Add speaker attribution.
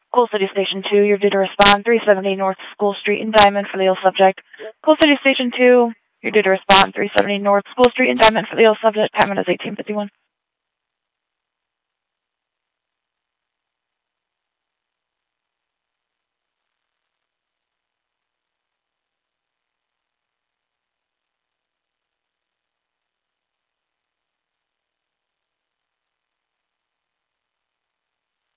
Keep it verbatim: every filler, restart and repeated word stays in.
Speaker 1: Coal City Station two, you're due to respond. three seventy North School Street in Diamond for the ill subject. Coal City Station two, you're due to respond. three seventy North School Street in Diamond for the ill subject. Time is eighteen fifty-one.